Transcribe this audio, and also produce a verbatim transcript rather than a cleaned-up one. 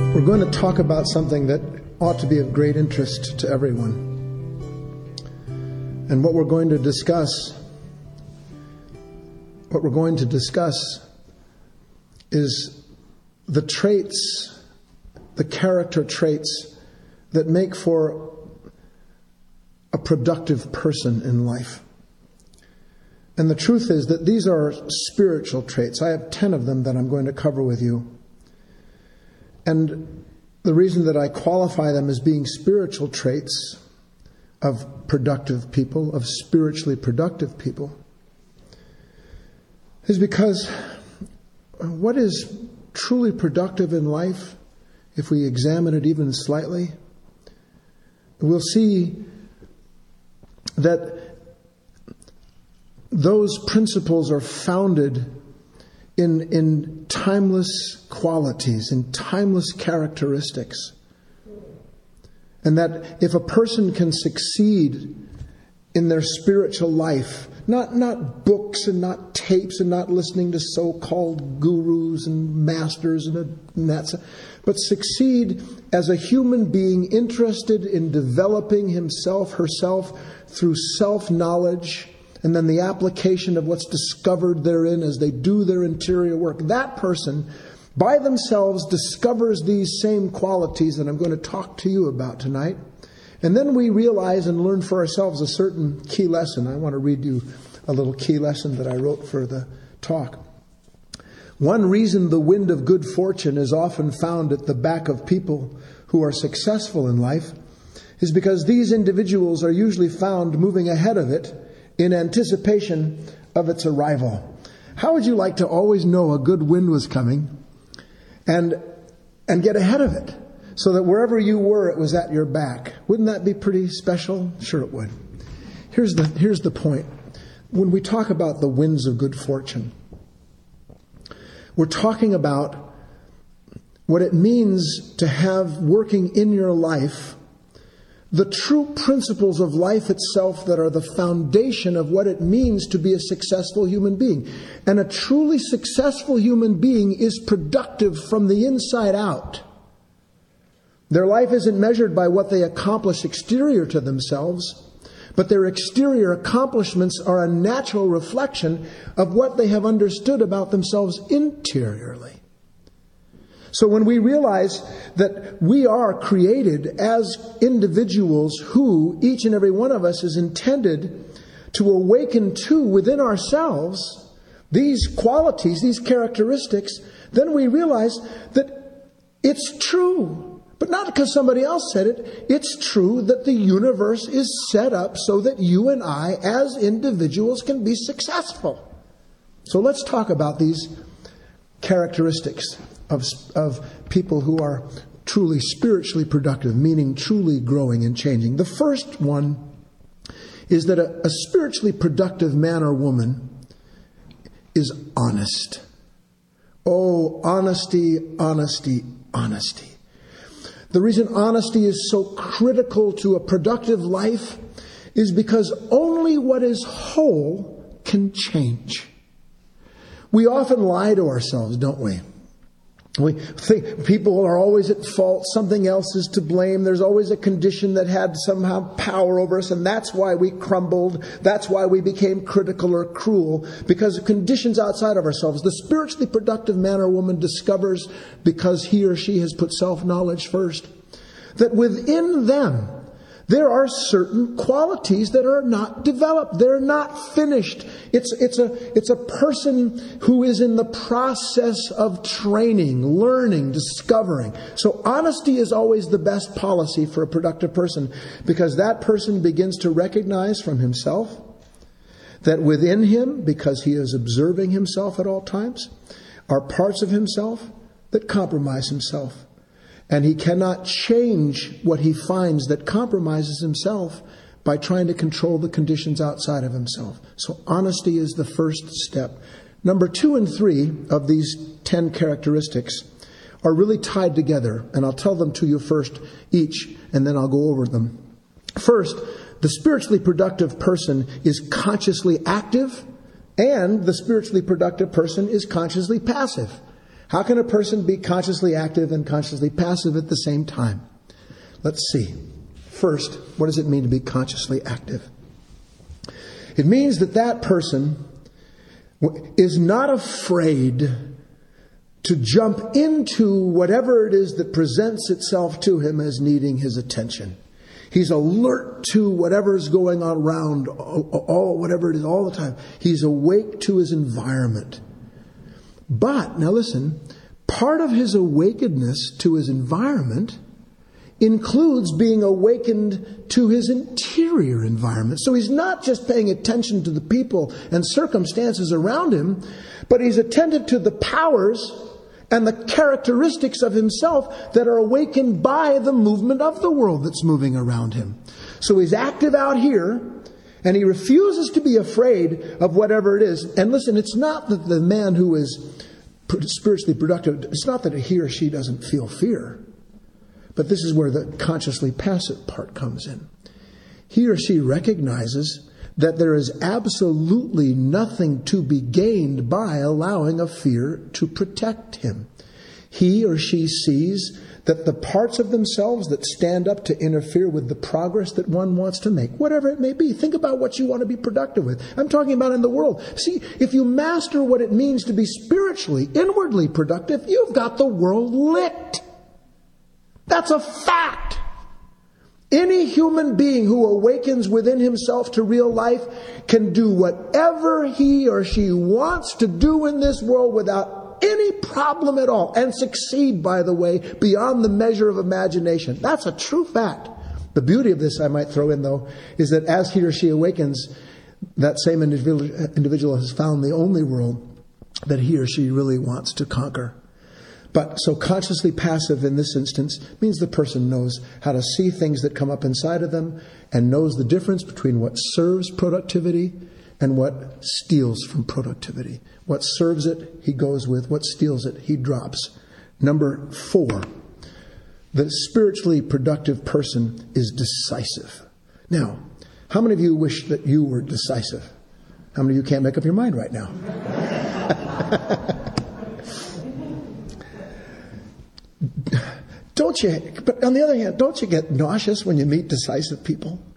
We're going to talk about something that ought to be of great interest to everyone. And what we're going to discuss, what we're going to discuss is the traits, the character traits that make for a productive person in life. And the truth is that these are spiritual traits. I have ten of them that I'm going to cover with you. And the reason that I qualify them as being spiritual traits of productive people, of spiritually productive people, is because what is truly productive in life, if we examine it even slightly, we'll see that those principles are founded in, in timeless qualities, in timeless characteristics. And that if a person can succeed in their spiritual life, not, not books and not tapes and not listening to so-called gurus and masters and, and that's, but succeed as a human being interested in developing himself, herself through self-knowledge, and then the application of what's discovered therein as they do their interior work. That person, by themselves, discovers these same qualities that I'm going to talk to you about tonight. And then we realize and learn for ourselves a certain key lesson. I want to read you a little key lesson that I wrote for the talk. One reason the wind of good fortune is often found at the back of people who are successful in life is because these individuals are usually found moving ahead of it in anticipation of its arrival. How would you like to always know a good wind was coming and and get ahead of it so that wherever you were, it was at your back? Wouldn't that be pretty special? Sure it would. Here's the here's the point. When we talk about the winds of good fortune, we're talking about what it means to have working in your life the true principles of life itself that are the foundation of what it means to be a successful human being. And a truly successful human being is productive from the inside out. Their life isn't measured by what they accomplish exterior to themselves, but their exterior accomplishments are a natural reflection of what they have understood about themselves interiorly. So when we realize that we are created as individuals who, each and every one of us, is intended to awaken to within ourselves these qualities, these characteristics, then we realize that it's true. But not because somebody else said it. It's true that the universe is set up so that you and I, as individuals, can be successful. So let's talk about these characteristics Of, of people who are truly spiritually productive, meaning truly growing and changing. The first one is that a, a spiritually productive man or woman is honest. Oh, honesty, honesty, honesty. The reason honesty is so critical to a productive life is because only what is whole can change. We often lie to ourselves, don't we? We think people are always at fault. Something else is to blame. There's always a condition that had somehow power over us, and that's why we crumbled. That's why we became critical or cruel, because of conditions outside of ourselves. The spiritually productive man or woman discovers, because he or she has put self-knowledge first, that within them there are certain qualities that are not developed. They're not finished. It's, it's, a, it's a person who is in the process of training, learning, discovering. So honesty is always the best policy for a productive person, because that person begins to recognize from himself that within him, because he is observing himself at all times, are parts of himself that compromise himself. And he cannot change what he finds that compromises himself by trying to control the conditions outside of himself. So honesty is the first step. Number two and three of these ten characteristics are really tied together. And I'll tell them to you first each, and then I'll go over them. First, the spiritually productive person is consciously active, and the spiritually productive person is consciously passive. How can a person be consciously active and consciously passive at the same time? Let's see. First, what does it mean to be consciously active? It means that that person is not afraid to jump into whatever it is that presents itself to him as needing his attention. He's alert to whatever's going on around, all, whatever it is, all the time. He's awake to his environment. But, now listen, part of his awakenedness to his environment includes being awakened to his interior environment. So he's not just paying attention to the people and circumstances around him, but he's attentive to the powers and the characteristics of himself that are awakened by the movement of the world that's moving around him. So he's active out here, and he refuses to be afraid of whatever it is. And listen, it's not that the man who is spiritually productive, it's not that he or she doesn't feel fear. But this is where the consciously passive part comes in. He or she recognizes that there is absolutely nothing to be gained by allowing a fear to protect him. He or she sees that the parts of themselves that stand up to interfere with the progress that one wants to make, whatever it may be, think about what you want to be productive with. I'm talking about in the world. See, if you master what it means to be spiritually, inwardly productive, you've got the world licked. That's a fact. Any human being who awakens within himself to real life can do whatever he or she wants to do in this world without any problem at all, and succeed, by the way, beyond the measure of imagination. That's a true fact. The beauty of this, I might throw in, though, is that as he or she awakens, that same individual has found the only world that he or she really wants to conquer. But so consciously passive in this instance means the person knows how to see things that come up inside of them and knows the difference between what serves productivity and what steals from productivity. What serves it, he goes with. What steals it, he drops. Number four, the spiritually productive person is decisive. Now, how many of you wish that you were decisive? How many of you can't make up your mind right now? Don't you, but on the other hand, don't you get nauseous when you meet decisive people?